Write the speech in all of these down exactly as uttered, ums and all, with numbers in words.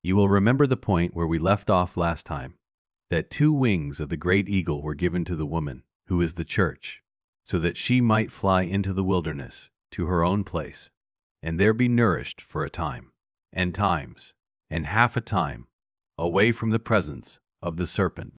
You will remember the point where we left off last time, that two wings of the great eagle were given to the woman, who is the church, so that she might fly into the wilderness, to her own place, and there be nourished for a time, and times, and half a time, away from the presence of the serpent.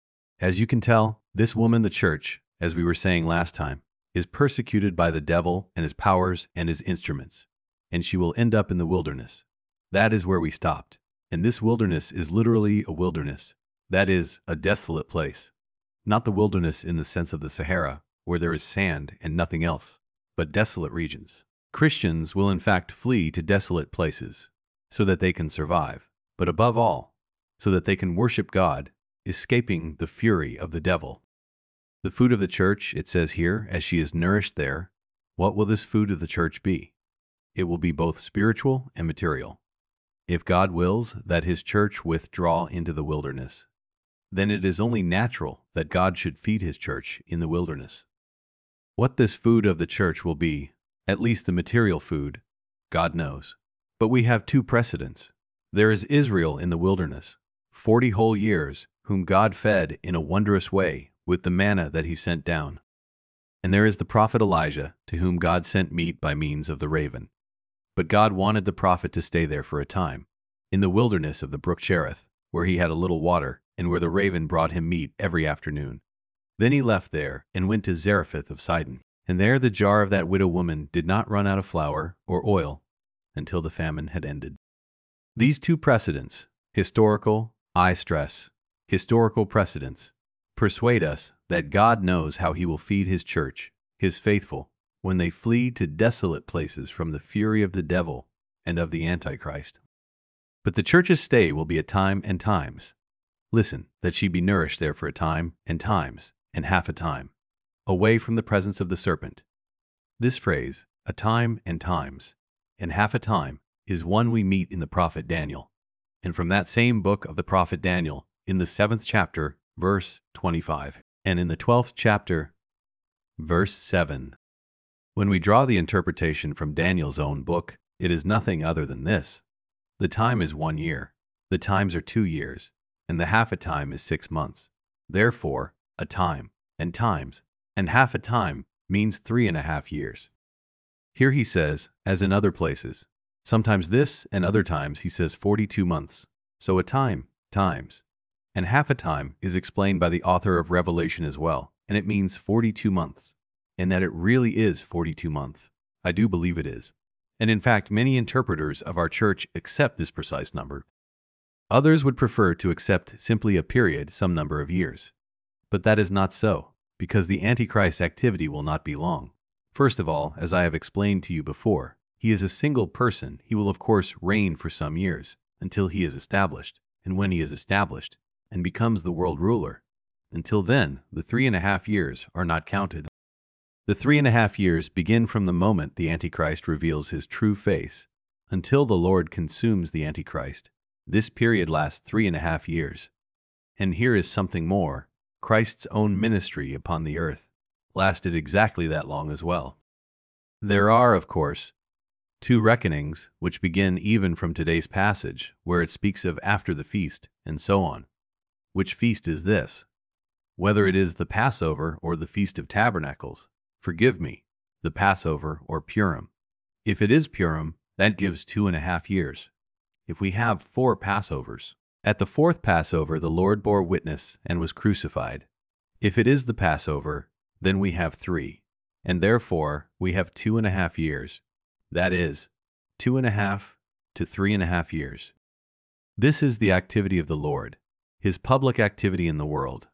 As you can tell, this woman, the church, as we were saying last time, is persecuted by the devil and his powers and his instruments, and she will end up in the wilderness. That is where we stopped. And this wilderness is literally a wilderness. That is, a desolate place. Not the wilderness in the sense of the Sahara, where there is sand and nothing else, but desolate regions. Christians will in fact flee to desolate places, so that they can survive, but above all, so that they can worship God, escaping the fury of the devil. The food of the church, it says here, as she is nourished there, what will this food of the church be? It will be both spiritual and material. If God wills that his church withdraw into the wilderness, then it is only natural that God should feed his church in the wilderness. What this food of the church will be, at least the material food, God knows. But we have two precedents. There is Israel in the wilderness, forty whole years, whom God fed in a wondrous way with the manna that he sent down. And there is the prophet Elijah, to whom God sent meat by means of the raven. But God wanted the prophet to stay there for a time, in the wilderness of the brook Cherith, where he had a little water, and where the raven brought him meat every afternoon. Then he left there, and went to Zarephath of Sidon. And there the jar of that widow woman did not run out of flour or oil until the famine had ended. These two precedents, historical, I stress, historical precedents, persuade us that God knows how he will feed his church, his faithful, when they flee to desolate places from the fury of the devil and of the Antichrist. But the church's stay will be a time and times. Listen, that she be nourished there for a time and times and half a time, away from the presence of the serpent. This phrase, a time and times and half a time, is one we meet in the prophet Daniel, and from that same book of the prophet Daniel, in the seventh chapter, verse twenty-five, and in the twelfth chapter, verse seven. When we draw the interpretation from Daniel's own book, it is nothing other than this. The time is one year, the times are two years, and the half a time is six months. Therefore, a time, and times, and half a time means three and a half years. Here he says, as in other places, sometimes this and other times he says forty-two months. So a time, times, and half a time is explained by the author of Revelation as well, and it means forty-two months. And that it really is forty-two months. I do believe it is. And in fact, many interpreters of our church accept this precise number. Others would prefer to accept simply a period, some number of years. But that is not so, because the Antichrist activity will not be long. First of all, as I have explained to you before, he is a single person. He will of course reign for some years, until he is established. And when he is established, and becomes the world ruler, until then, the three and a half years are not counted. The three and a half years begin from the moment the Antichrist reveals his true face, until the Lord consumes the Antichrist. This period lasts three and a half years. And here is something more. Christ's own ministry upon the earth lasted exactly that long as well. There are, of course, two reckonings which begin even from today's passage, where it speaks of after the feast, and so on. Which feast is this? Whether it is the Passover or the Feast of Tabernacles, forgive me, the Passover or Purim. If it is Purim, that gives two and a half years. If we have four Passovers, at the fourth Passover the Lord bore witness and was crucified. If it is the Passover, then we have three, and therefore we have two and a half years. That is, two and a half to three and a half years. This is the activity of the Lord, his public activity in the world.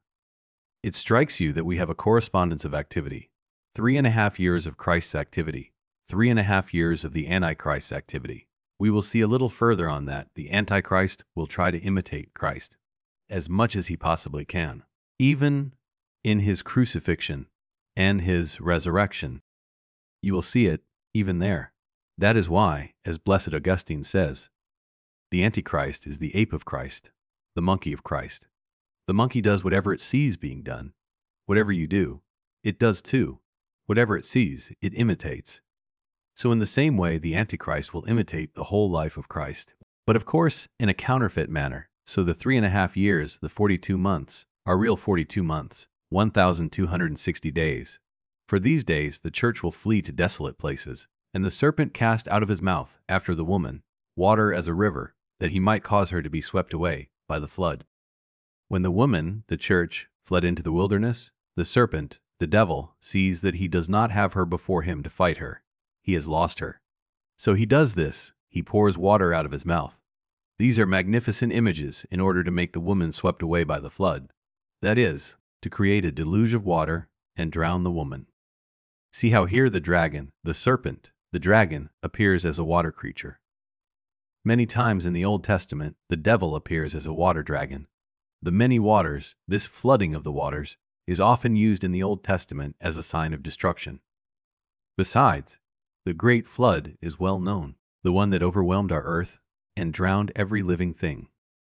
It strikes you that we have a correspondence of activity. Three and a half years of Christ's activity, three and a half years of the Antichrist's activity. We will see a little further on that. The Antichrist will try to imitate Christ as much as he possibly can, even in his crucifixion and his resurrection. You will see it even there. That is why, as Blessed Augustine says, the Antichrist is the ape of Christ, the monkey of Christ. The monkey does whatever it sees being done. Whatever you do, it does too. Whatever it sees, it imitates. So in the same way, the Antichrist will imitate the whole life of Christ. but of course in a counterfeit manner, so the three and a half years, the forty-two months, are real forty-two months, one thousand two hundred sixty days. For these days the church will flee to desolate places, and the serpent cast out of his mouth after the woman water as a river, that he might cause her to be swept away by the flood. When the woman, the church, fled into the wilderness, the serpent, the devil, sees that he does not have her before him to fight her. He has lost her. So he does this, he pours water out of his mouth. These are magnificent images in order to make the woman swept away by the flood. That is, to create a deluge of water and drown the woman. See how here the dragon, the serpent, the dragon, appears as a water creature. Many times in the Old Testament, the devil appears as a water dragon. The many waters, this flooding of the waters, is often used in the Old Testament as a sign of destruction. Besides, the great flood is well known, the one that overwhelmed our earth and drowned every living thing.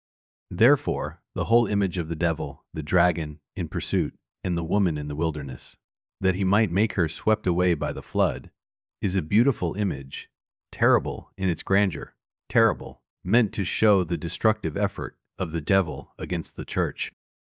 Therefore, the whole image of the devil, the dragon, in pursuit, and the woman in the wilderness, that he might make her swept away by the flood, is a beautiful image, terrible in its grandeur, terrible, meant to show the destructive effort of the devil against the church.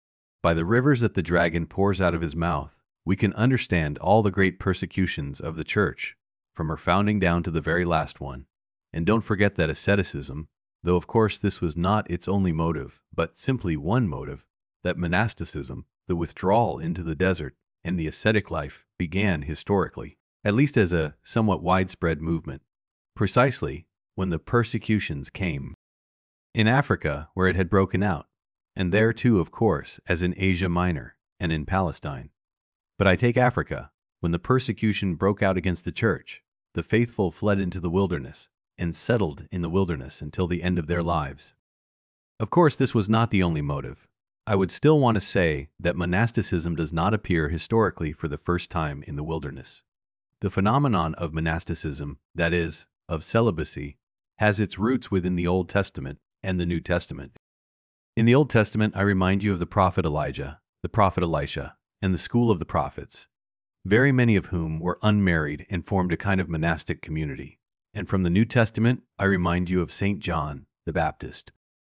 By the rivers that the dragon pours out of his mouth, we can understand all the great persecutions of the church, from her founding down to the very last one. And don't forget that asceticism, though of course this was not its only motive, but simply one motive, that monasticism, the withdrawal into the desert, and the ascetic life began historically, at least as a somewhat widespread movement, precisely when the persecutions came. In Africa, where it had broken out, and there too, of course, as in Asia Minor and in Palestine. But I take Africa, when the persecution broke out against the church, the faithful fled into the wilderness and settled in the wilderness until the end of their lives. Of course, this was not the only motive. I would still want to say that monasticism does not appear historically for the first time in the wilderness. The phenomenon of monasticism, that is, of celibacy, has its roots within the Old Testament and the New Testament. In the Old Testament, I remind you of the prophet Elijah, the prophet Elisha, and the school of the prophets, very many of whom were unmarried and formed a kind of monastic community. And from the New Testament, I remind you of Saint John the Baptist.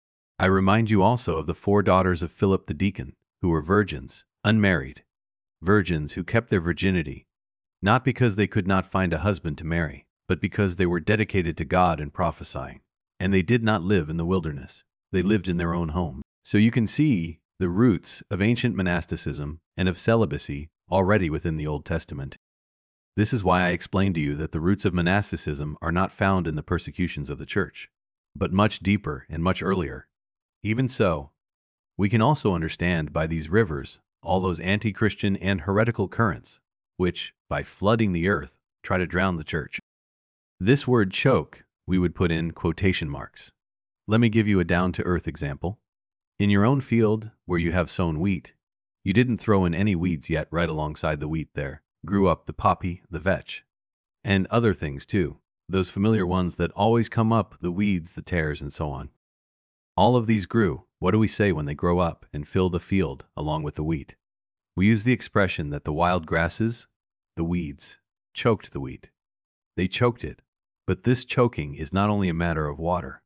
I remind you also of the four daughters of Philip the deacon, who were virgins, unmarried, virgins who kept their virginity, not because they could not find a husband to marry, but because they were dedicated to God and prophesying. And they did not live in the wilderness. They lived in their own home. So you can see the roots of ancient monasticism and of celibacy already within the Old Testament. This is why I explained to you that the roots of monasticism are not found in the persecutions of the church, but much deeper and much earlier. Even so, we can also understand by these rivers all those anti-Christian and heretical currents, which, by flooding the earth, try to drown the church. This word choke, we would put in quotation marks. Let me give you a down-to-earth example. In your own field, where you have sown wheat, you didn't throw in any weeds yet right alongside the wheat there. Grew up the poppy, the vetch, and other things too, those familiar ones that always come up, the weeds, the tares, and so on. All of these grew. What do we say when they grow up and fill the field along with the wheat? We use the expression that the wild grasses, the weeds, choked the wheat. They choked it, but this choking is not only a matter of water.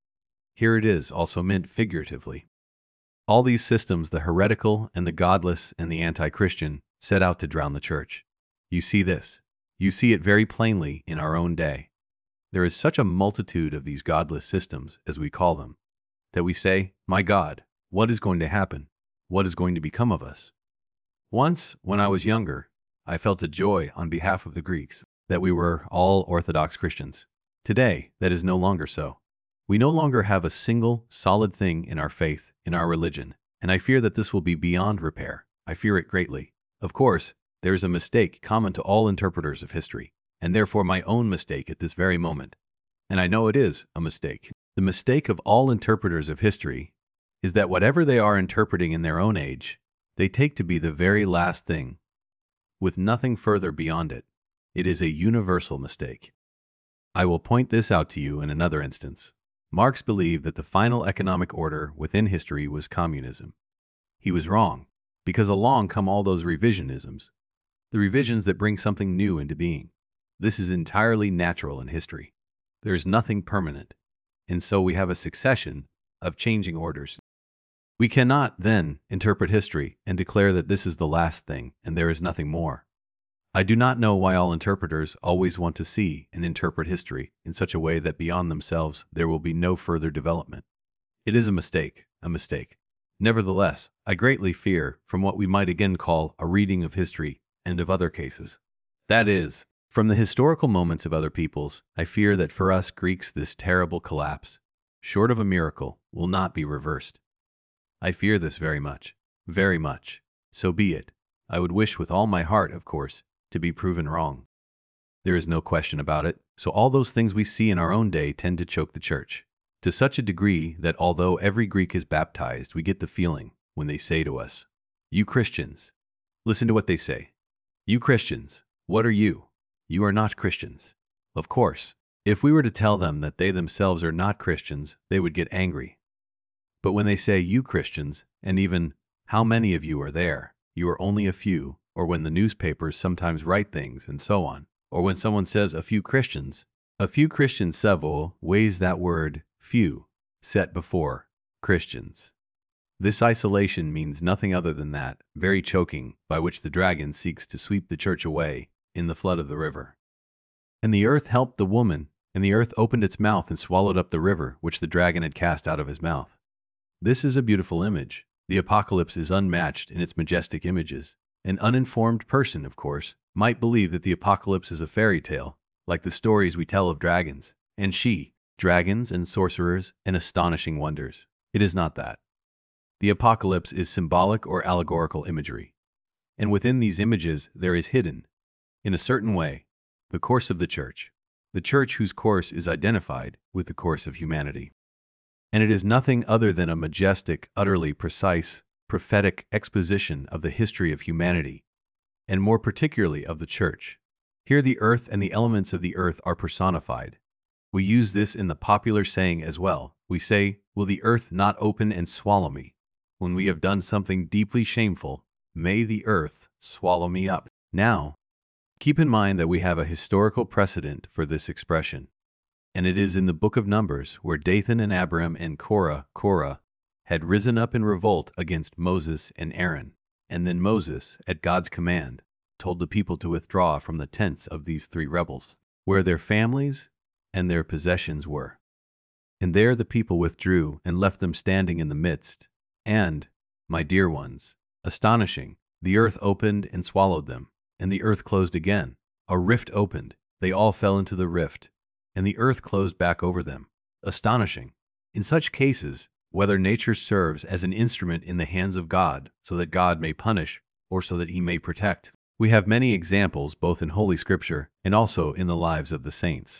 Here it is also meant figuratively. All these systems, the heretical and the godless and the anti-Christian, set out to drown the church. You see this. You see it very plainly in our own day. There is such a multitude of these godless systems, as we call them, that we say, my God, what is going to happen? What is going to become of us? Once, when I was younger, I felt a joy on behalf of the Greeks that we were all Orthodox Christians. Today, that is no longer so. We no longer have a single, solid thing in our faith, in our religion, and I fear that this will be beyond repair. I fear it greatly. Of course, there is a mistake common to all interpreters of history, and therefore my own mistake at this very moment. And I know it is a mistake. The mistake of all interpreters of history is that whatever they are interpreting in their own age, they take to be the very last thing, with nothing further beyond it. It is a universal mistake. I will point this out to you in another instance. Marx believed that the final economic order within history was communism. He was wrong, because along come all those revisionisms, the revisions that bring something new into being. This is entirely natural in history. There is nothing permanent. and so we have a succession of changing orders. We cannot, then, interpret history and declare that this is the last thing and there is nothing more. I do not know why all interpreters always want to see and interpret history in such a way that beyond themselves there will be no further development. It is a mistake, a mistake. Nevertheless, I greatly fear from what we might again call a reading of history and of other cases. That is, from the historical moments of other peoples, I fear that for us Greeks this terrible collapse, short of a miracle, will not be reversed. I fear this very much, very much. So be it. I would wish with all my heart, of course, to be proven wrong. There is no question about it, so all those things we see in our own day tend to choke the church, to such a degree that although every Greek is baptized, we get the feeling when they say to us, "You Christians," listen to what they say, "You Christians, what are you? You are not Christians." Of course, if we were to tell them that they themselves are not Christians, they would get angry. But when they say, "You Christians," and even, "How many of you are there? You are only a few," or when the newspapers sometimes write things and so on, or when someone says a few Christians, a few Christians several weighs that word, few, set before Christians. This isolation means nothing other than that very choking by which the dragon seeks to sweep the church away in the flood of the river. And the earth helped the woman, and the earth opened its mouth and swallowed up the river which the dragon had cast out of his mouth. This is a beautiful image. The Apocalypse is unmatched in its majestic images. An uninformed person, of course, might believe that the Apocalypse is a fairy tale, like the stories we tell of dragons, and she, dragons and sorcerers and astonishing wonders. It is not that. The Apocalypse is symbolic or allegorical imagery. And within these images there is hidden, in a certain way, the course of the church, the church whose course is identified with the course of humanity. And it is nothing other than a majestic, utterly precise, prophetic exposition of the history of humanity, and more particularly of the church. Here the earth and the elements of the earth are personified. We use this in the popular saying as well. We say, "Will the earth not open and swallow me? When we have done something deeply shameful, may the earth swallow me up." Now, keep in mind that we have a historical precedent for this expression, and it is in the book of Numbers where Dathan and Abiram and Korah, Korah, had risen up in revolt against Moses and Aaron, and then Moses, at God's command, told the people to withdraw from the tents of these three rebels, where their families and their possessions were. And there the people withdrew and left them standing in the midst, and, my dear ones, astonishing, the earth opened and swallowed them, and the earth closed again. A rift opened, they all fell into the rift, and the earth closed back over them. Astonishing. In such cases, whether nature serves as an instrument in the hands of God so that God may punish or so that he may protect, we have many examples both in Holy Scripture and also in the lives of the saints.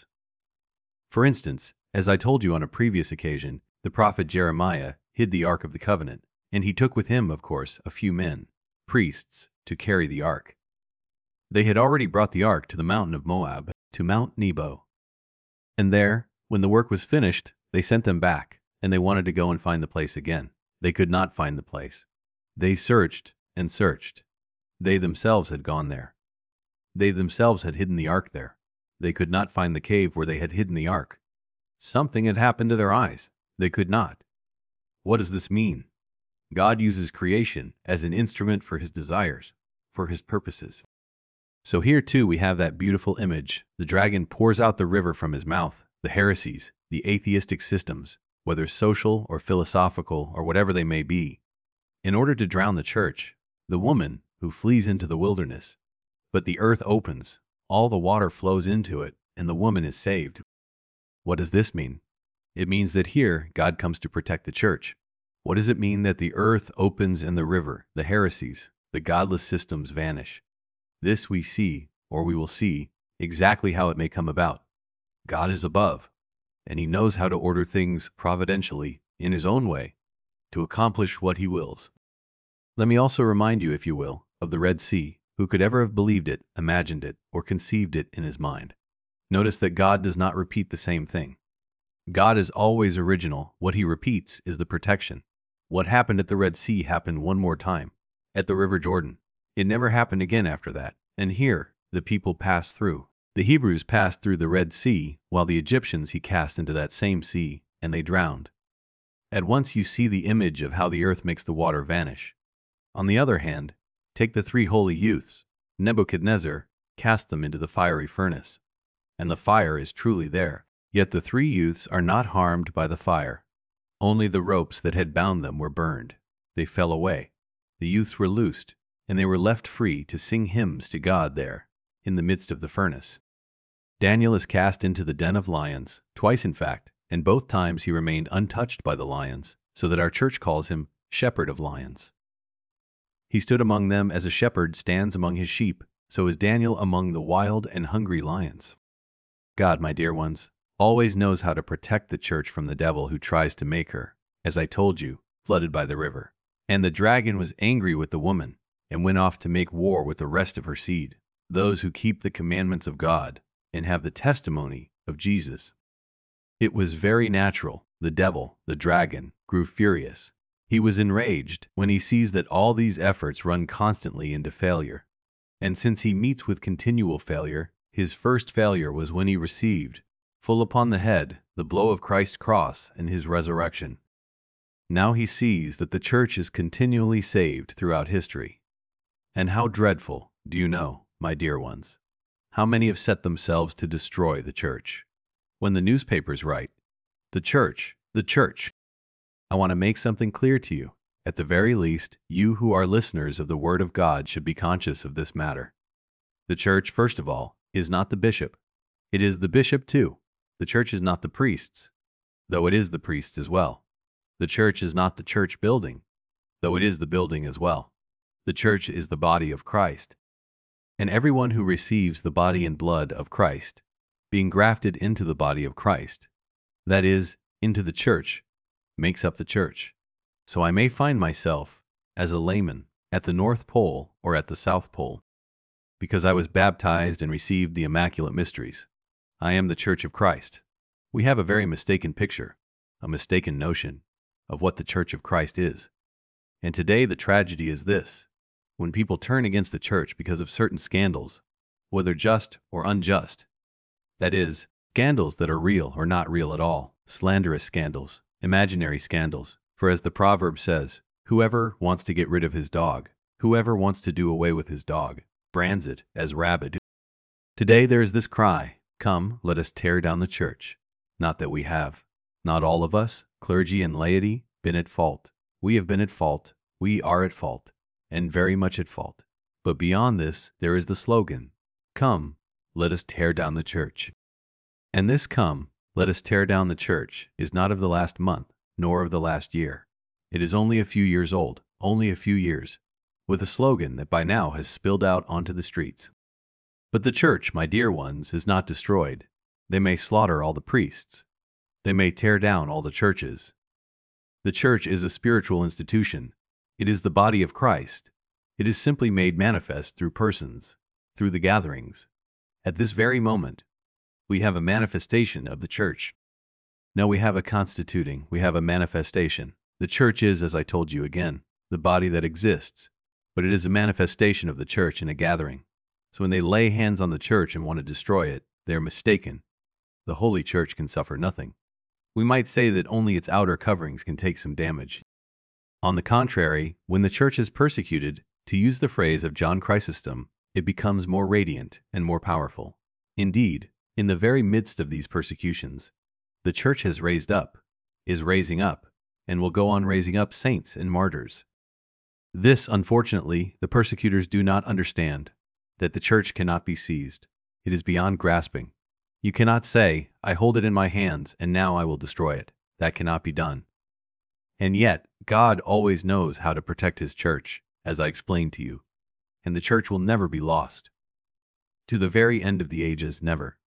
For instance, as I told you on a previous occasion, the prophet Jeremiah hid the Ark of the Covenant, and he took with him, of course, a few men, priests, to carry the Ark. They had already brought the Ark to the mountain of Moab, to Mount Nebo. And there, when the work was finished, they sent them back, and they wanted to go and find the place again. They could not find the place. They searched and searched. They themselves had gone there. They themselves had hidden the Ark there. They could not find the cave where they had hidden the Ark. Something had happened to their eyes. They could not. What does this mean? God uses creation as an instrument for his desires, for his purposes. So here too we have that beautiful image. The dragon pours out the river from his mouth, the heresies, the atheistic systems, whether social or philosophical or whatever they may be, in order to drown the church, the woman who flees into the wilderness. But the earth opens, all the water flows into it, and the woman is saved. What does this mean? It means that here God comes to protect the church. What does it mean that the earth opens and the river, the heresies, the godless systems vanish? This we see, or we will see, exactly how it may come about. God is above, and he knows how to order things providentially, in his own way, to accomplish what he wills. Let me also remind you, if you will, of the Red Sea. Who could ever have believed it, imagined it, or conceived it in his mind? Notice that God does not repeat the same thing. God is always original. What he repeats is the protection. What happened at the Red Sea happened one more time, at the River Jordan. It never happened again after that. And here, the people passed through. The Hebrews passed through the Red Sea, while the Egyptians he cast into that same sea, and they drowned. At once you see the image of how the earth makes the water vanish. On the other hand, take the three holy youths. Nebuchadnezzar cast them into the fiery furnace, and the fire is truly there. Yet the three youths are not harmed by the fire. Only the ropes that had bound them were burned. They fell away. The youths were loosed, and they were left free to sing hymns to God there, in the midst of the furnace. Daniel is cast into the den of lions, twice in fact, and both times he remained untouched by the lions, so that our church calls him Shepherd of Lions. He stood among them as a shepherd stands among his sheep, so is Daniel among the wild and hungry lions. God, my dear ones, always knows how to protect the church from the devil who tries to make her, as I told you, flooded by the river. And the dragon was angry with the woman, and went off to make war with the rest of her seed, those who keep the commandments of God, and have the testimony of Jesus. It was very natural. The devil, the dragon, grew furious. He was enraged when he sees that all these efforts run constantly into failure. And since he meets with continual failure, his first failure was when he received, full upon the head, the blow of Christ's cross and his resurrection. Now he sees that the church is continually saved throughout history. And how dreadful, do you know, my dear ones, how many have set themselves to destroy the church? When the newspapers write, "The church, the church," I want to make something clear to you. At the very least, you who are listeners of the Word of God should be conscious of this matter. The church, first of all, is not the bishop. It is the bishop too. The church is not the priests, though it is the priests as well. The church is not the church building, though it is the building as well. The church is the body of Christ. And everyone who receives the body and blood of Christ, being grafted into the body of Christ, that is, into the church, makes up the church. So I may find myself, as a layman, at the North Pole or at the South Pole. Because I was baptized and received the immaculate mysteries, I am the Church of Christ. We have a very mistaken picture, a mistaken notion, of what the Church of Christ is. And today the tragedy is this: when people turn against the church because of certain scandals, whether just or unjust, that is, scandals that are real or not real at all, slanderous scandals, imaginary scandals, for as the proverb says, whoever wants to get rid of his dog, whoever wants to do away with his dog, brands it as rabid. Today there is this cry, "Come, let us tear down the church." Not that we have, not all of us, clergy and laity, been at fault. We have been at fault, we are at fault, and very much at fault. But beyond this, there is the slogan, "Come, let us tear down the church." And this "Come, let us tear down the church" is not of the last month, nor of the last year. It is only a few years old, only a few years, with a slogan that by now has spilled out onto the streets. But the church, my dear ones, is not destroyed. They may slaughter all the priests. They may tear down all the churches. The church is a spiritual institution. It is the body of Christ. It is simply made manifest through persons, through the gatherings. At this very moment, we have a manifestation of the church. No, we have a constituting, we have a manifestation. The church is, as I told you again, the body that exists, but it is a manifestation of the church in a gathering. So when they lay hands on the church and want to destroy it, they are mistaken. The Holy Church can suffer nothing. We might say that only its outer coverings can take some damage. On the contrary, when the church is persecuted, to use the phrase of John Chrysostom, it becomes more radiant and more powerful. Indeed, in the very midst of these persecutions, the church has raised up, is raising up, and will go on raising up saints and martyrs. This, unfortunately, the persecutors do not understand, that the church cannot be seized. It is beyond grasping. You cannot say, "I hold it in my hands, and now I will destroy it." That cannot be done. And yet, God always knows how to protect His church, as I explained to you, and the church will never be lost. To the very end of the ages, never.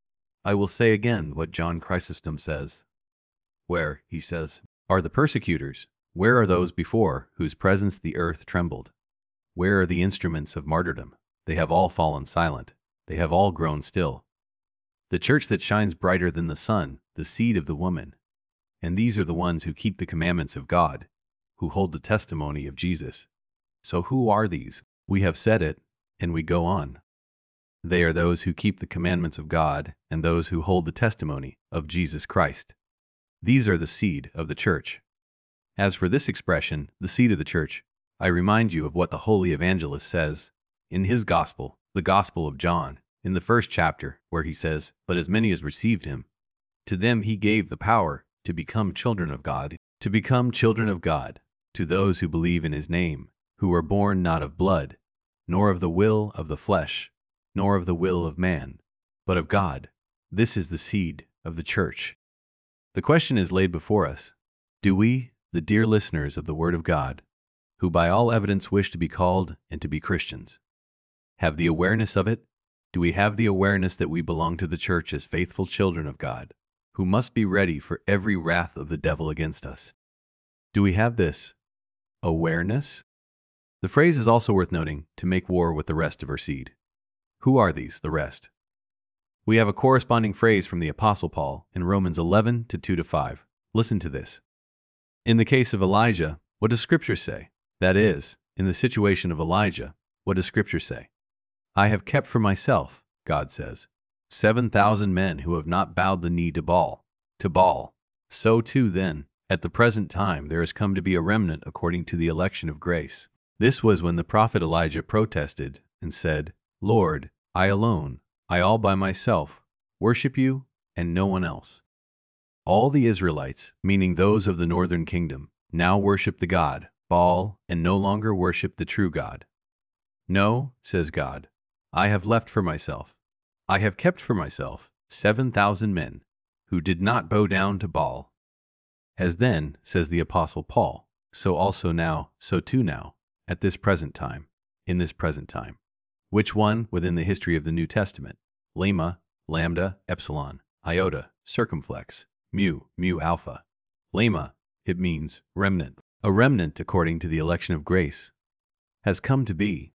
I will say again what John Chrysostom says. Where, he says, are the persecutors? Where are those before whose presence the earth trembled? Where are the instruments of martyrdom? They have all fallen silent. They have all grown still. The church that shines brighter than the sun, the seed of the woman. And these are the ones who keep the commandments of God, who hold the testimony of Jesus. So who are these? We have said it, and we go on. They are those who keep the commandments of God and those who hold the testimony of Jesus Christ. These are the seed of the church. As for this expression, the seed of the church, I remind you of what the Holy Evangelist says in his Gospel, the Gospel of John, in the first chapter, where he says, "But as many as received him, to them he gave the power to become children of God, to become children of God, to those who believe in his name, who were born not of blood, nor of the will of the flesh, nor of the will of man, but of God." This is the seed of the church. The question is laid before us. Do we, the dear listeners of the Word of God, who by all evidence wish to be called and to be Christians, have the awareness of it? Do we have the awareness that we belong to the church as faithful children of God, who must be ready for every wrath of the devil against us? Do we have this awareness? The phrase is also worth noting, to make war with the rest of her seed. Who are these, the rest? We have a corresponding phrase from the Apostle Paul in Romans eleven, two to five. Listen to this. In the case of Elijah, what does Scripture say? That is, in the situation of Elijah, what does Scripture say? "I have kept for myself," God says, seven thousand men who have not bowed the knee to Baal." To Baal. So too, then, at the present time there has come to be a remnant according to the election of grace. This was when the prophet Elijah protested and said, "Lord, I alone, I all by myself, worship you and no one else." All the Israelites, meaning those of the northern kingdom, now worship the god, Baal, and no longer worship the true God. "No," says God, "I have left for myself, I have kept for myself seven thousand men who did not bow down to Baal." As then, says the Apostle Paul, so also now, so too now, at this present time, in this present time. Which one within the history of the New Testament? Lema, lambda, epsilon, iota, circumflex, mu, mu alpha. Lema, it means remnant. A remnant, according to the election of grace, has come to be.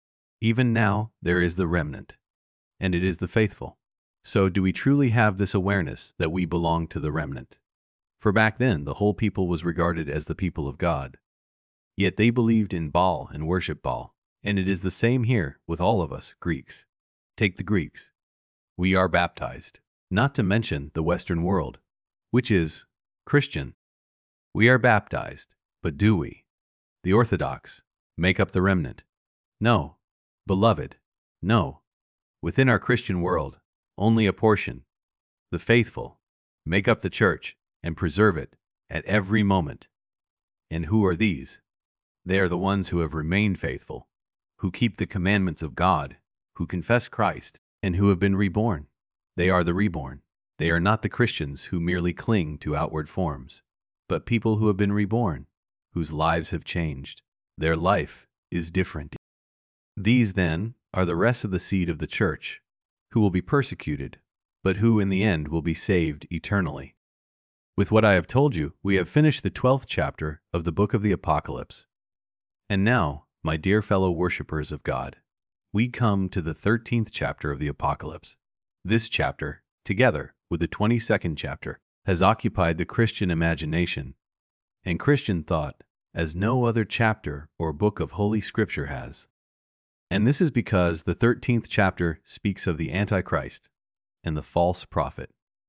Even now there is the remnant, and it is the faithful. So do we truly have this awareness that we belong to the remnant? For back then the whole people was regarded as the people of God. Yet they believed in Baal and worshiped Baal, and it is the same here with all of us Greeks. Take the Greeks. We are baptized, not to mention the Western world, which is Christian. We are baptized, but do we, the Orthodox, make up the remnant? No. Beloved, no. Within our Christian world, only a portion, the faithful, make up the church and preserve it at every moment. And who are these? They are the ones who have remained faithful, who keep the commandments of God, who confess Christ, and who have been reborn. They are the reborn. They are not the Christians who merely cling to outward forms, but people who have been reborn, whose lives have changed. Their life is different. These, then, are the rest of the seed of the church, who will be persecuted, but who in the end will be saved eternally. With what I have told you, we have finished the twelfth chapter of the book of the Apocalypse. And now, my dear fellow worshippers of God, we come to the thirteenth chapter of the Apocalypse. This chapter, together with the twenty-second chapter, has occupied the Christian imagination and Christian thought as no other chapter or book of Holy Scripture has. And this is because the thirteenth chapter speaks of the Antichrist and the false prophet.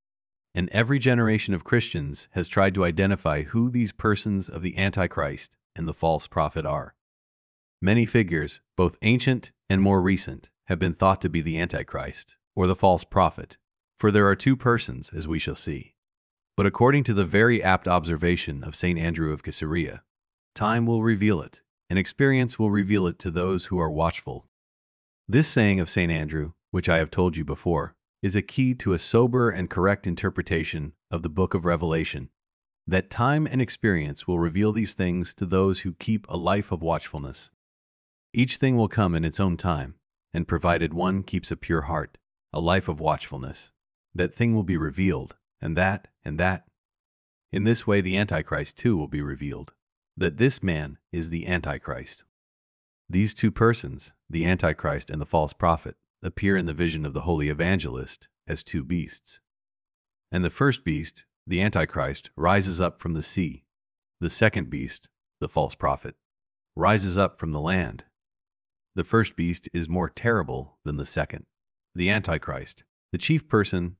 And every generation of Christians has tried to identify who these persons of the Antichrist and the false prophet are. Many figures, both ancient and more recent, have been thought to be the Antichrist or the false prophet, for there are two persons, as we shall see. But according to the very apt observation of Saint Andrew of Caesarea, time will reveal it, and experience will reveal it to those who are watchful. This saying of Saint Andrew, which I have told you before, is a key to a sober and correct interpretation of the book of Revelation, that time and experience will reveal these things to those who keep a life of watchfulness. Each thing will come in its own time, and provided one keeps a pure heart, a life of watchfulness, that thing will be revealed, and that, and that. In this way the Antichrist too will be revealed, that this man is the Antichrist. These two persons, the Antichrist and the false prophet, appear in the vision of the Holy Evangelist as two beasts. And the first beast, the Antichrist, rises up from the sea. The second beast, the false prophet, rises up from the land. The first beast is more terrible than the second. The Antichrist, the chief person,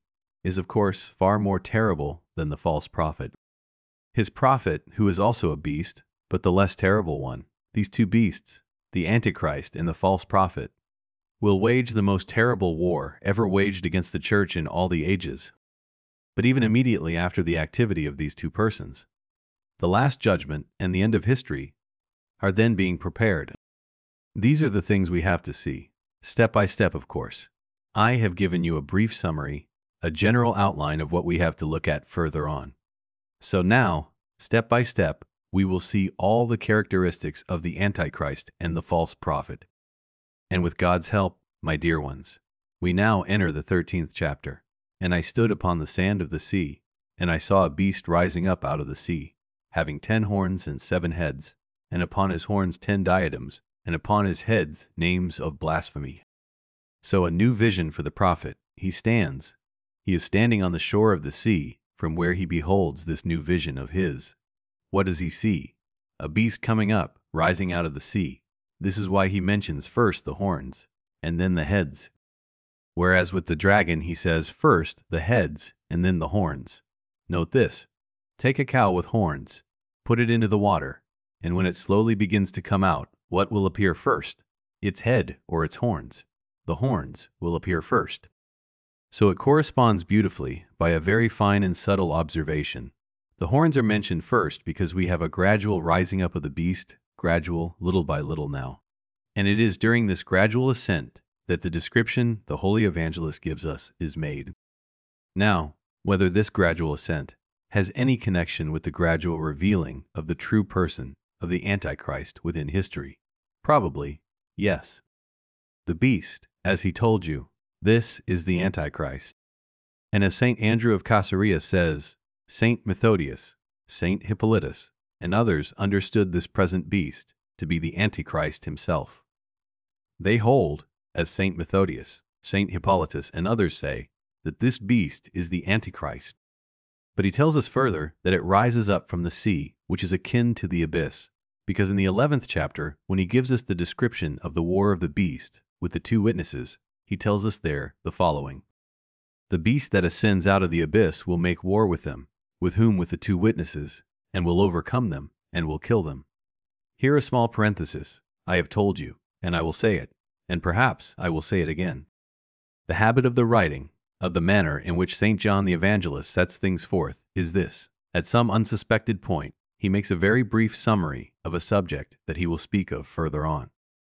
is of course far more terrible than the false prophet. His prophet, who is also a beast, but the less terrible one, these two beasts, the Antichrist and the false prophet, will wage the most terrible war ever waged against the church in all the ages. But even immediately after the activity of these two persons, the last judgment and the end of history are then being prepared. These are the things we have to see, step by step, of course. I have given you a brief summary, a general outline of what we have to look at further on. So now, step by step, we will see all the characteristics of the Antichrist and the false prophet. And with God's help, my dear ones, we now enter the thirteenth chapter. And I stood upon the sand of the sea, and I saw a beast rising up out of the sea, having ten horns and seven heads, and upon his horns ten diadems, and upon his heads names of blasphemy. So a new vision for the prophet. He stands. He is standing on the shore of the sea, from where he beholds this new vision of his. What does he see? A beast coming up, rising out of the sea. This is why he mentions first the horns, and then the heads. Whereas with the dragon he says first the heads, and then the horns. Note this. Take a cow with horns, put it into the water, and when it slowly begins to come out, what will appear first? Its head or its horns. The horns will appear first. So it corresponds beautifully by a very fine and subtle observation. The horns are mentioned first because we have a gradual rising up of the beast, gradual, little by little now. And it is during this gradual ascent that the description the Holy Evangelist gives us is made. Now, whether this gradual ascent has any connection with the gradual revealing of the true person of the Antichrist within history, probably, yes. The beast, as he told you, this is the Antichrist. And as Saint Andrew of Caesarea says, Saint Methodius, Saint Hippolytus, and others understood this present beast to be the Antichrist himself. They hold, as Saint Methodius, Saint Hippolytus, and others say, that this beast is the Antichrist. But he tells us further that it rises up from the sea, which is akin to the abyss, because in the eleventh chapter, when he gives us the description of the war of the beast with the two witnesses, he tells us there the following. The beast that ascends out of the abyss will make war with them, with whom with the two witnesses, and will overcome them, and will kill them. Here a small parenthesis. I have told you, and I will say it, and perhaps I will say it again. The habit of the writing, of the manner in which Saint John the Evangelist sets things forth, is this. At some unsuspected point, he makes a very brief summary of a subject that he will speak of further on.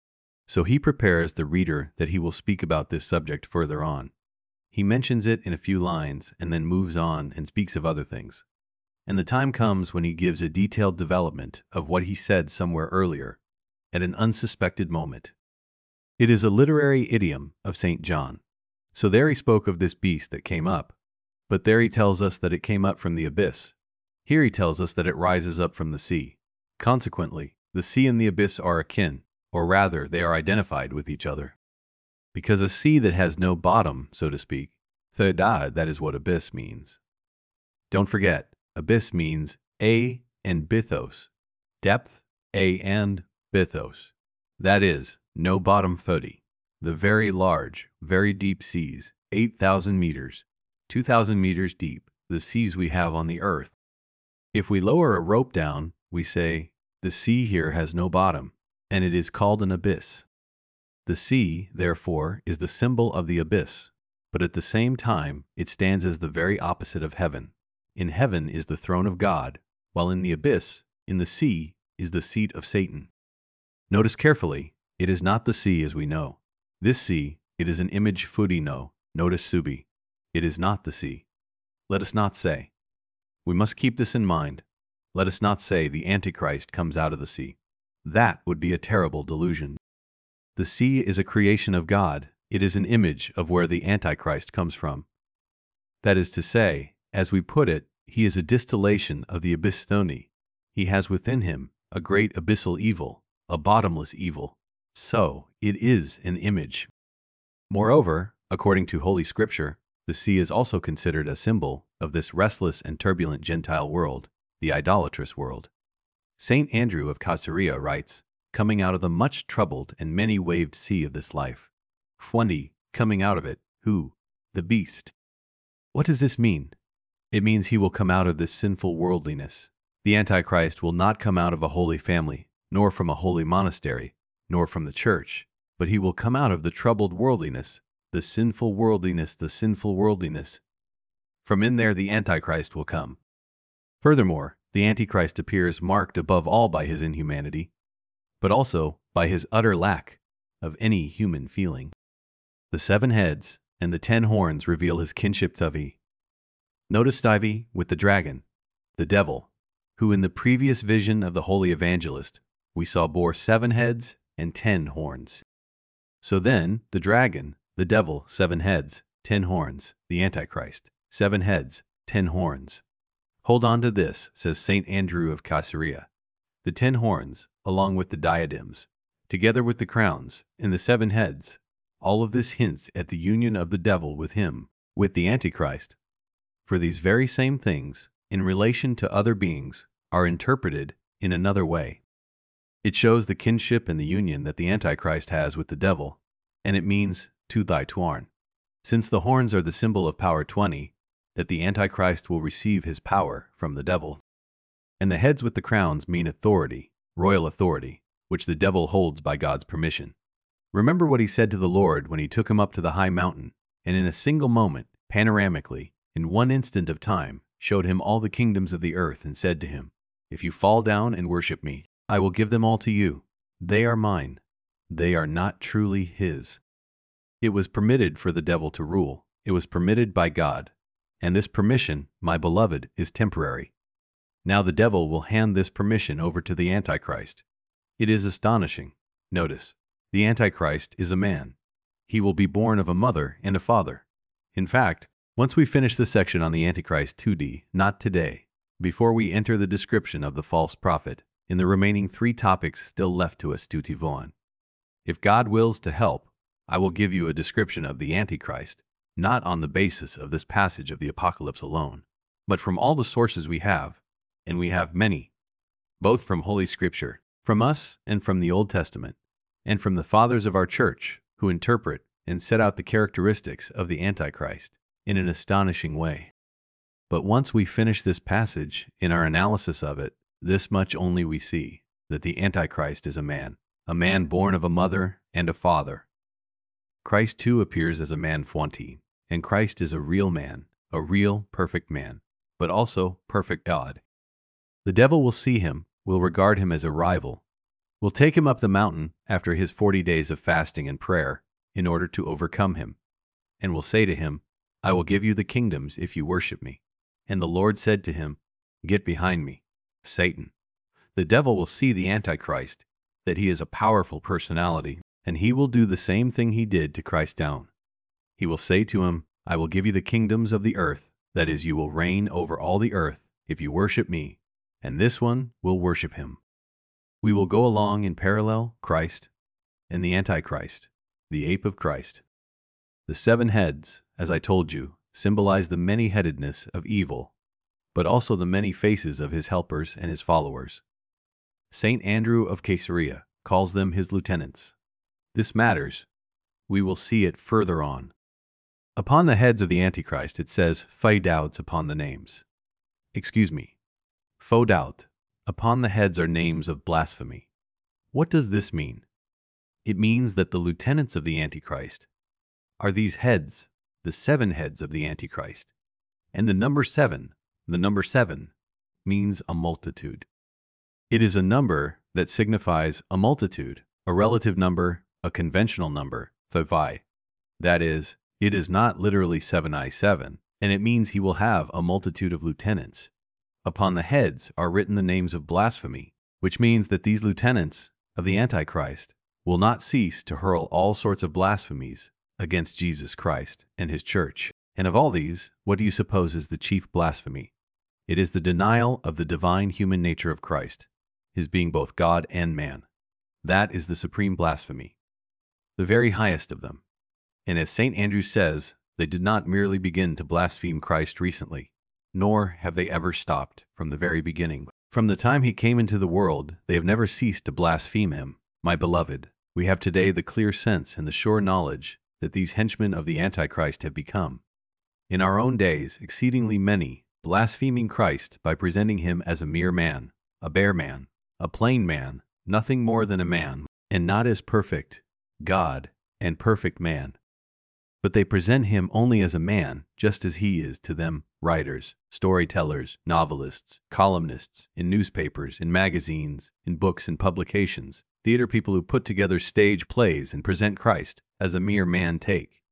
So he prepares the reader that he will speak about this subject further on. He mentions it in a few lines and then moves on and speaks of other things. And the time comes when he gives a detailed development of what he said somewhere earlier, at an unsuspected moment. It is a literary idiom of Saint John. So there he spoke of this beast that came up, but there he tells us that it came up from the abyss. Here he tells us that it rises up from the sea. Consequently, the sea and the abyss are akin, or rather, they are identified with each other. Because a sea that has no bottom, so to speak, theda, that is what abyss means. Don't forget, abyss means a and bythos, depth, a and bythos. That is, no bottom thodi. The very large, very deep seas, eight thousand meters, two thousand meters deep, the seas we have on the earth. If we lower a rope down, we say, the sea here has no bottom, and it is called an abyss. The sea, therefore, is the symbol of the abyss, but at the same time, it stands as the very opposite of heaven. In heaven is the throne of God, while in the abyss, in the sea, is the seat of Satan. Notice carefully, it is not the sea as we know. This sea, it is an image fudi no, notice subi. It is not the sea. Let us not say. We must keep this in mind. Let us not say the Antichrist comes out of the sea. That would be a terrible delusion. The sea is a creation of God. It is an image of where the Antichrist comes from. That is to say, as we put it, he is a distillation of the abyss thoni. He has within him a great abyssal evil, a bottomless evil. So, it is an image. Moreover, according to Holy Scripture, the sea is also considered a symbol of this restless and turbulent Gentile world, the idolatrous world. Saint Andrew of Caesarea writes, coming out of the much troubled and many-waved sea of this life, Fundi, coming out of it, who? The beast. What does this mean? It means he will come out of this sinful worldliness. The Antichrist will not come out of a holy family, nor from a holy monastery, nor from the church, but he will come out of the troubled worldliness, the sinful worldliness, the sinful worldliness. From in there the Antichrist will come. Furthermore, the Antichrist appears marked above all by his inhumanity, but also by his utter lack of any human feeling. The seven heads and the ten horns reveal his kinship to Eve. Notice Eve with the dragon, the devil, who in the previous vision of the holy evangelist we saw bore seven heads and ten horns. So then, the dragon, the devil, seven heads, ten horns, the Antichrist, seven heads, ten horns. Hold on to this, says Saint Andrew of Caesarea. The ten horns, along with the diadems, together with the crowns, and the seven heads, all of this hints at the union of the devil with him, with the Antichrist. For these very same things, in relation to other beings, are interpreted in another way. It shows the kinship and the union that the Antichrist has with the devil, and it means to thy twarn. Since the horns are the symbol of power twenty, that the Antichrist will receive his power from the devil. And the heads with the crowns mean authority, royal authority, which the devil holds by God's permission. Remember what he said to the Lord when he took him up to the high mountain, and in a single moment, panoramically, in one instant of time, showed him all the kingdoms of the earth and said to him, "If you fall down and worship me, I will give them all to you. They are mine. They are not truly his." It was permitted for the devil to rule. It was permitted by God. And this permission, my beloved, is temporary. Now the devil will hand this permission over to the Antichrist. It is astonishing. Notice, the Antichrist is a man. He will be born of a mother and a father. In fact, once we finish the section on the Antichrist two D, not today, before we enter the description of the false prophet, in the remaining three topics still left to us to Tivon. If God wills to help, I will give you a description of the Antichrist, not on the basis of this passage of the Apocalypse alone, but from all the sources we have, and we have many, both from Holy Scripture, from us and from the Old Testament, and from the fathers of our church, who interpret and set out the characteristics of the Antichrist in an astonishing way. But once we finish this passage, in our analysis of it, this much only we see, that the Antichrist is a man, a man born of a mother and a father. Christ too appears as a man Fonti, and Christ is a real man, a real, perfect man, but also perfect God. The devil will see him, will regard him as a rival, will take him up the mountain after his forty days of fasting and prayer in order to overcome him, and will say to him, "I will give you the kingdoms if you worship me." And the Lord said to him, "Get behind me, Satan." The devil will see the Antichrist, that he is a powerful personality, and he will do the same thing he did to Christ down. He will say to him, "I will give you the kingdoms of the earth, that is, you will reign over all the earth if you worship me," and this one will worship him. We will go along in parallel, Christ and the Antichrist, the ape of Christ. The seven heads, as I told you, symbolize the many-headedness of evil, but also the many faces of his helpers and his followers. Saint Andrew of Caesarea calls them his lieutenants. This matters. We will see it further on. Upon the heads of the Antichrist it says, "Faux doubts" upon the names. Excuse me. Faux doubt. Upon the heads are names of blasphemy. What does this mean? It means that the lieutenants of the Antichrist are these heads, the seven heads of the Antichrist. And the number seven, the number seven, means a multitude. It is a number that signifies a multitude, a relative number, a conventional number, thavai. That is, it is not literally seven I seven, and it means he will have a multitude of lieutenants. Upon the heads are written the names of blasphemy, which means that these lieutenants of the Antichrist will not cease to hurl all sorts of blasphemies against Jesus Christ and his church. And of all these, what do you suppose is the chief blasphemy? It is the denial of the divine human nature of Christ, his being both God and man. That is the supreme blasphemy, the very highest of them. And as Saint Andrew says, they did not merely begin to blaspheme Christ recently, nor have they ever stopped from the very beginning. From the time he came into the world, they have never ceased to blaspheme him. My beloved, we have today the clear sense and the sure knowledge that these henchmen of the Antichrist have become. In our own days, exceedingly many, blaspheming Christ by presenting him as a mere man, a bare man, a plain man, nothing more than a man, and not as perfect God and perfect man. But they present him only as a man, just as he is to them, writers, storytellers, novelists, columnists, in newspapers, in magazines, in books and publications, theater people who put together stage plays and present Christ as a mere man take.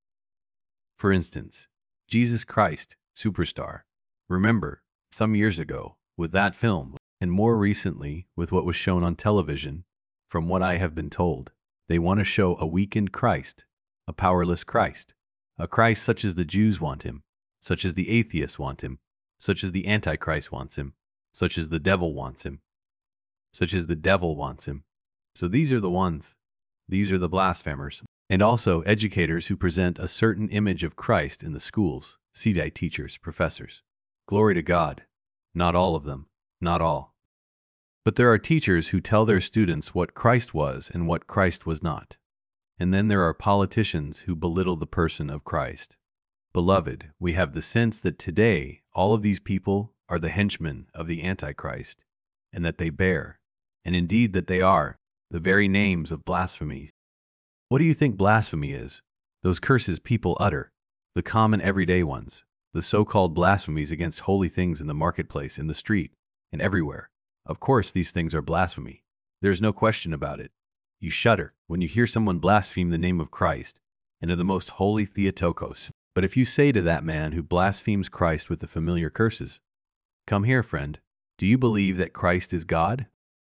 For instance, Jesus Christ, Superstar. Remember, some years ago, with that film, and more recently with what was shown on television, from what I have been told, they want to show a weakened Christ, a powerless Christ, a Christ such as the Jews want him, such as the atheists want him, such as the Antichrist wants him, such as the devil wants him, such as the devil wants him. So these are the ones, these are the blasphemers, and also educators who present a certain image of Christ in the schools, C D I teachers, professors. Glory to God. Not all of them, not all. But there are teachers who tell their students what Christ was and what Christ was not. And then there are politicians who belittle the person of Christ. Beloved, we have the sense that today all of these people are the henchmen of the Antichrist, and that they bear, and indeed that they are, the very names of blasphemy. What do you think blasphemy is? Those curses people utter, the common everyday ones, the so-called blasphemies against holy things in the marketplace, in the street, and everywhere. Of course these things are blasphemy. There's no question about it. You shudder when you hear someone blaspheme the name of Christ and of the most holy Theotokos. But if you say to that man who blasphemes Christ with the familiar curses, "Come here, friend, do you believe that Christ is God?"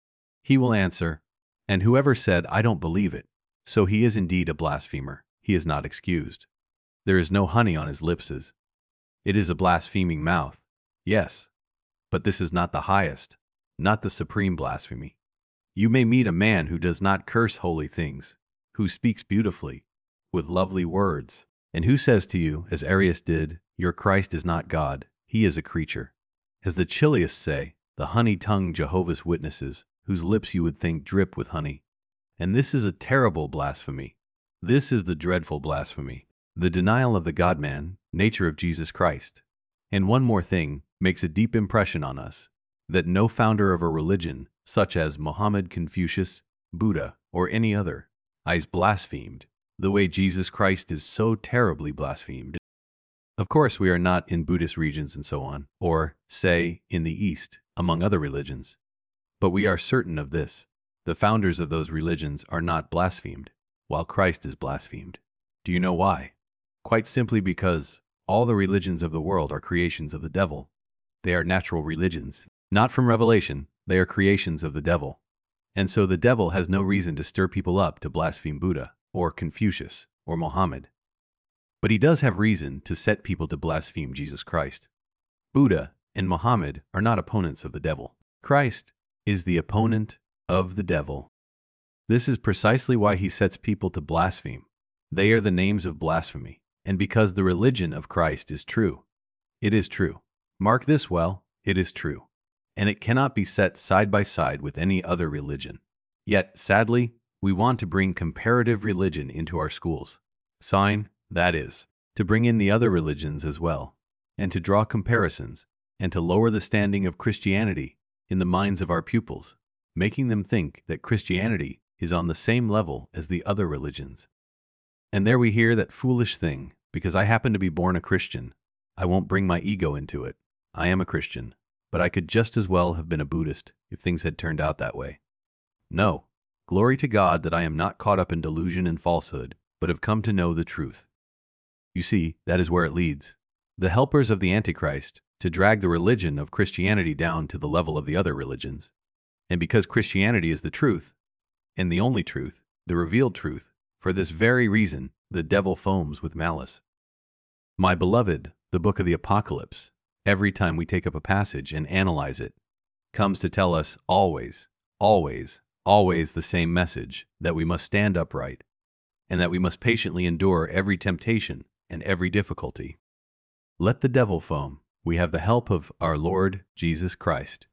He will answer, "And whoever said, I don't believe it, so he is indeed a blasphemer. He is not excused. There is no honey on his lips. It is a blaspheming mouth. Yes, but this is not the highest, not the supreme blasphemy. You may meet a man who does not curse holy things, who speaks beautifully, with lovely words, and who says to you, as Arius did, your Christ is not God, he is a creature. As the chilliest say, the honey-tongued Jehovah's Witnesses, whose lips you would think drip with honey. And this is a terrible blasphemy. This is the dreadful blasphemy, the denial of the God-man, nature of Jesus Christ. And one more thing makes a deep impression on us, that no founder of a religion, such as Muhammad, Confucius, Buddha, or any other, is blasphemed, the way Jesus Christ is so terribly blasphemed. Of course, we are not in Buddhist regions and so on, or, say, in the East, among other religions. But we are certain of this. The founders of those religions are not blasphemed, while Christ is blasphemed. Do you know why? Quite simply because all the religions of the world are creations of the devil. They are natural religions, not from revelation. They are creations of the devil. And so the devil has no reason to stir people up to blaspheme Buddha, or Confucius, or Mohammed. But he does have reason to set people to blaspheme Jesus Christ. Buddha and Mohammed are not opponents of the devil. Christ is the opponent of the devil. This is precisely why he sets people to blaspheme. They are the names of blasphemy, and because the religion of Christ is true. It is true. Mark this well, it is true. And it cannot be set side by side with any other religion. Yet, sadly, we want to bring comparative religion into our schools. Sign, that is, to bring in the other religions as well, and to draw comparisons, and to lower the standing of Christianity in the minds of our pupils, making them think that Christianity is on the same level as the other religions. And there we hear that foolish thing, because I happen to be born a Christian, I won't bring my ego into it. I am a Christian. But I could just as well have been a Buddhist if things had turned out that way. No, glory to God that I am not caught up in delusion and falsehood, but have come to know the truth. You see, that is where it leads. The helpers of the Antichrist to drag the religion of Christianity down to the level of the other religions. And because Christianity is the truth, and the only truth, the revealed truth, for this very reason, the devil foams with malice. My beloved, the book of the Apocalypse, every time we take up a passage and analyze it, comes to tell us always, always, always the same message, that we must stand upright, and that we must patiently endure every temptation and every difficulty. Let the devil foam. We have the help of our Lord Jesus Christ.